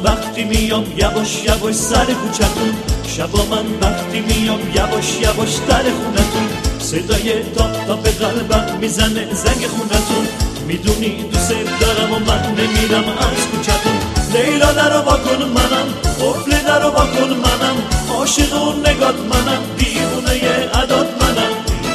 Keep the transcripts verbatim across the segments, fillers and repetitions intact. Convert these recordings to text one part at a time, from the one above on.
وقتی میام یواش یواش سر کوچتون، شبا من وقتی میام یواش یواش در خونتون، صدای تاپ تاپ قلبم میزنه زنگ خونتون. میدونی دوست دارم و من نمیرم از کوچتون. لیلا درو واکن منم، قفل درو واکن منم، عاشق اون نگات منم، دیوونه عداد منم.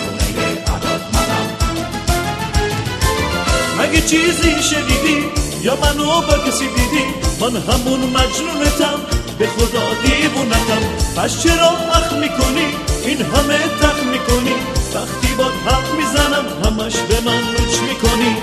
مگه چیزی شنیدی یا منو با کسی دیدی؟ من همون مجنونتم، به خدا دیوونتم. پس چرا اخ میکنی این همه تخ میکنی؟ وقتی باد حق میزنم همش به من لوچ میکنی.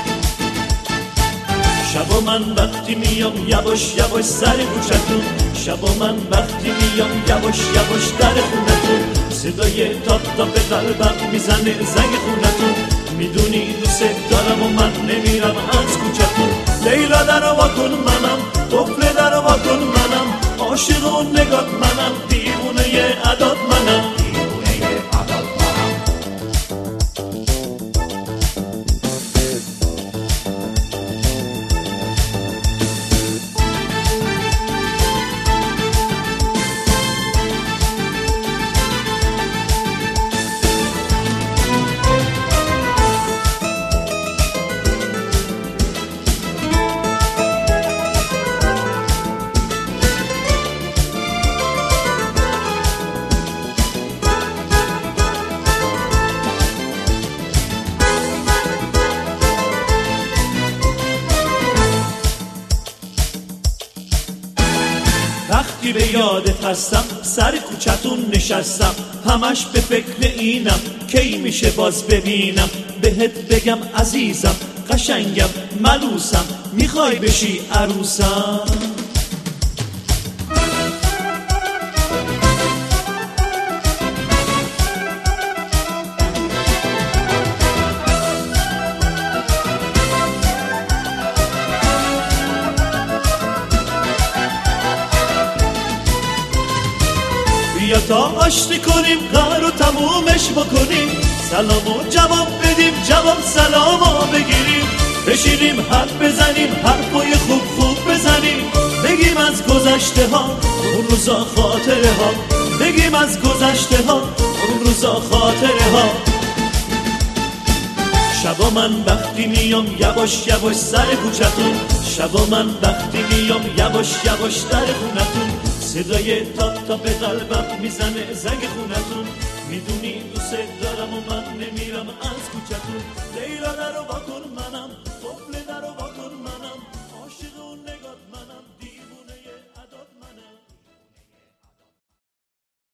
شبا من وقتی میام یواش یواش سر کوچتون، شبا من وقتی میام یواش یواش در خونتون، صدای تاپ تاپ قلبم میزنه زنگ خونتون. میدونی دوست دارم و من نمیرم از کوچتون. لیلا درو واکن منم، قفل درو واکن منم، عاشق اون نگات منم، دیوونه عداد منم. وقتی به یادت هستم سر کوچتون نشستم، همش به فکر اینم کی میشه باز ببینم. بهت بگم عزیزم قشنگم ملوسم، میخوای بشی عروسم؟ بیا تا آشتی کنیم قرار تمومش بکنیم، سلامو جواب بدیم جواب سلامو بگیریم، بشینیم حرف بزنیم حرفای خوب خوب بزنیم، بگیم از گذشته ها اون روزا خاطره ها، بگیم از گذشته ها اون روزا خاطره ها. شبا من وقتی میام یواش یواش سر کوچتون، شبا من وقتی میام یواش یواش در خونتون، صدای تاپ تاپ قلبم میزنه زنگ خونتون. میدونی دوست دارم و من نمیرم از کوچتون. لیلا درو واکن منم،